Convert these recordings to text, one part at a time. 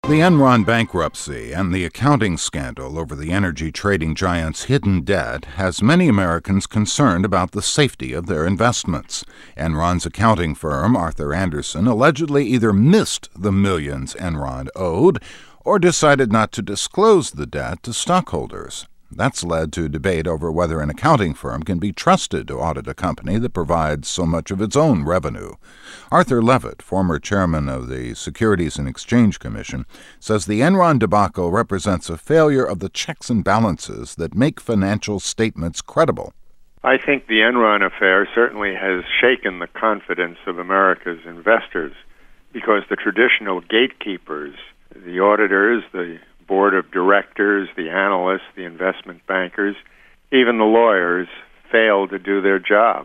The Enron bankruptcy and the accounting scandal over the energy trading giant's hidden debt has many Americans concerned about the safety of their investments. Enron's accounting firm, Arthur Andersen, allegedly either missed the millions Enron owed or decided not to disclose the debt to stockholders. That's led to debate over whether an accounting firm can be trusted to audit a company that provides so much of its own revenue. Arthur Levitt, former chairman of the Securities and Exchange Commission, says the Enron debacle represents a failure of the checks and balances that make financial statements credible. I think the Enron affair certainly has shaken the confidence of America's investors because the traditional gatekeepers, the auditors, the board of directors, the analysts, the investment bankers, even the lawyers failed to do their job.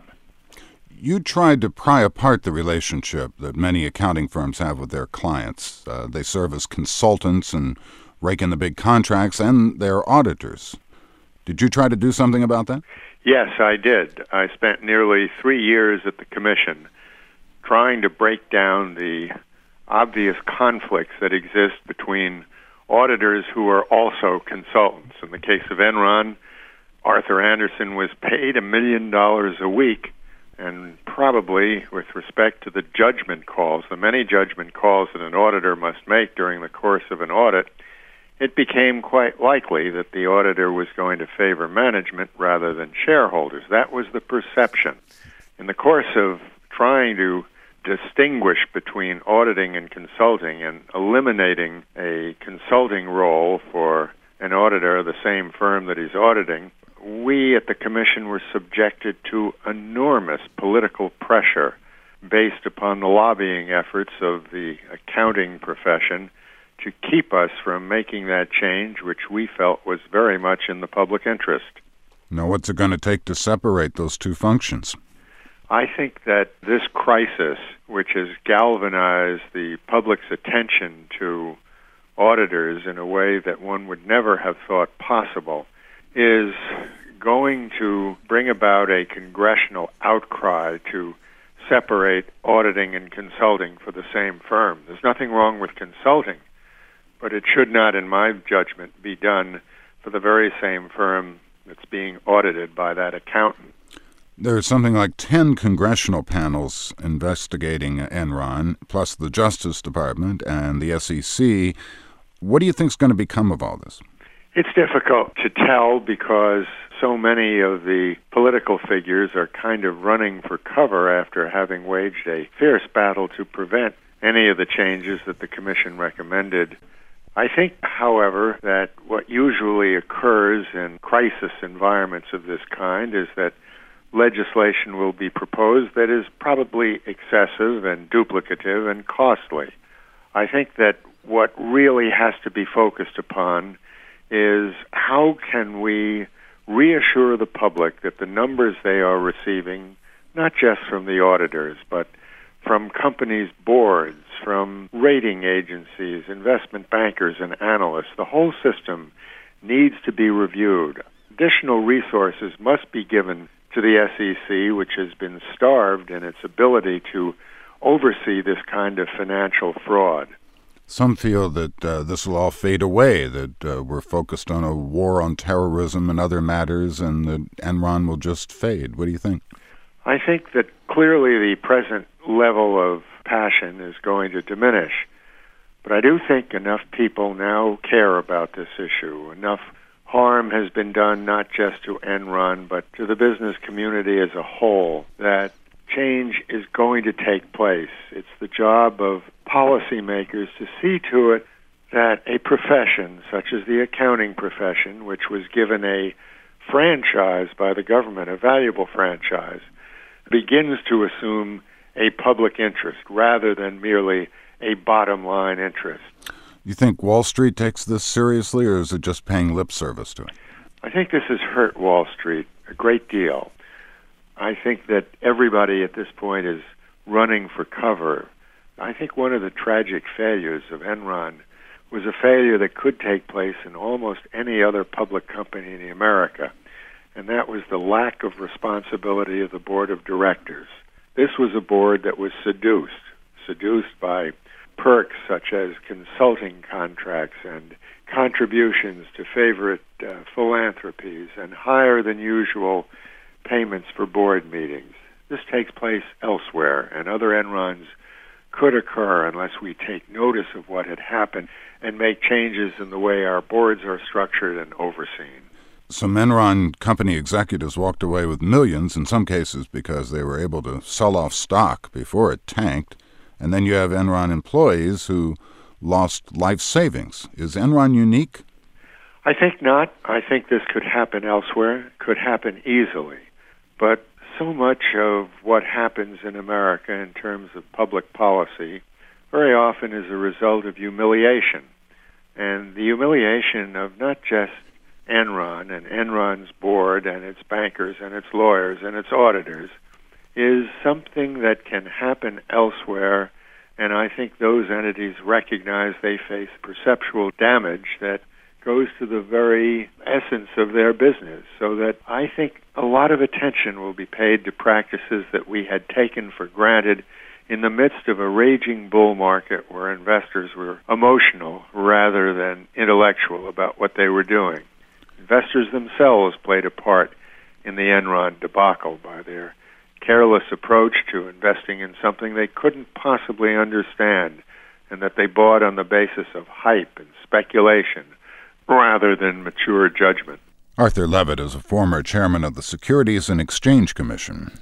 You tried to pry apart the relationship that many accounting firms have with their clients. They serve as consultants and rake in the big contracts, and they're auditors. Did you try to do something about that? Yes, I did. I spent nearly 3 years at the Commission trying to break down the obvious conflicts that exist between auditors who are also consultants. In the case of Enron, Arthur Andersen was paid $1 million a week, and probably with respect to the judgment calls, the many judgment calls that an auditor must make during the course of an audit, it became quite likely that the auditor was going to favor management rather than shareholders. That was the perception. In the course of trying to distinguish between auditing and consulting and eliminating a consulting role for an auditor of the same firm that he's auditing, we at the Commission were subjected to enormous political pressure based upon the lobbying efforts of the accounting profession to keep us from making that change, which we felt was very much in the public interest. Now, what's it going to take to separate those two functions? I think that this crisis, which has galvanized the public's attention to auditors in a way that one would never have thought possible, is going to bring about a congressional outcry to separate auditing and consulting for the same firm. There's nothing wrong with consulting, but it should not, in my judgment, be done for the very same firm that's being audited by that accountant. There's something like 10 congressional panels investigating Enron, plus the Justice Department and the SEC. What do you think is going to become of all this? It's difficult to tell because so many of the political figures are kind of running for cover after having waged a fierce battle to prevent any of the changes that the Commission recommended. I think, however, that what usually occurs in crisis environments of this kind is that legislation will be proposed that is probably excessive and duplicative and costly. I think that what really has to be focused upon is how can we reassure the public that the numbers they are receiving, not just from the auditors, but from companies' boards, from rating agencies, investment bankers, and analysts, the whole system needs to be reviewed. Additional resources must be given to the SEC, which has been starved in its ability to oversee this kind of financial fraud. Some feel that this will all fade away, that we're focused on a war on terrorism and other matters, and that Enron will just fade. What do you think? I think that clearly the present level of passion is going to diminish. But I do think enough people now care about this issue. Enough harm has been done not just to Enron, but to the business community as a whole, that change is going to take place. It's the job of policymakers to see to it that a profession, such as the accounting profession, which was given a franchise by the government, a valuable franchise, begins to assume a public interest rather than merely a bottom-line interest. You think Wall Street takes this seriously, or is it just paying lip service to it? I think this has hurt Wall Street a great deal. I think that everybody at this point is running for cover. I think one of the tragic failures of Enron was a failure that could take place in almost any other public company in America, and that was the lack of responsibility of the board of directors. This was a board that was seduced by perks such as consulting contracts and contributions to favorite philanthropies and higher than usual payments for board meetings. This takes place elsewhere, and other Enrons could occur unless we take notice of what had happened and make changes in the way our boards are structured and overseen. Some Enron company executives walked away with millions, in some cases because they were able to sell off stock before it tanked. And then you have Enron employees who lost life savings. Is Enron unique? I think not. I think this could happen elsewhere, could happen easily. But so much of what happens in America in terms of public policy very often is a result of humiliation. And the humiliation of not just Enron and Enron's board and its bankers and its lawyers and its auditors is something that can happen elsewhere, and I think those entities recognize they face perceptual damage that goes to the very essence of their business, so that I think a lot of attention will be paid to practices that we had taken for granted in the midst of a raging bull market where investors were emotional rather than intellectual about what they were doing. Investors themselves played a part in the Enron debacle by their careless approach to investing in something they couldn't possibly understand and that they bought on the basis of hype and speculation rather than mature judgment. Arthur Levitt is a former chairman of the Securities and Exchange Commission.